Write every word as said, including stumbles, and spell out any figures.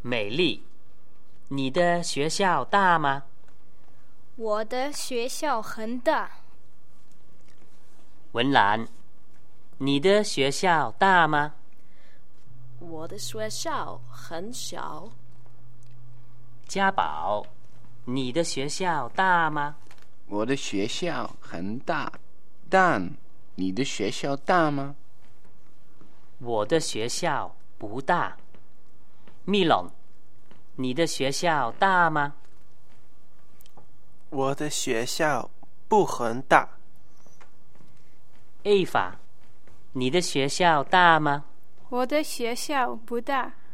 美丽，你的学校大吗？ 我的学校很大。 文兰，你的学校大吗？ 我的学校很小。 家宝，你的学校大吗？ 我的学校很大，但你的学校大吗？ 我的学校不大。密龙，你的学校大吗？ 我的学校不很大。 A 法，你的学校大吗？ 我的学校不大。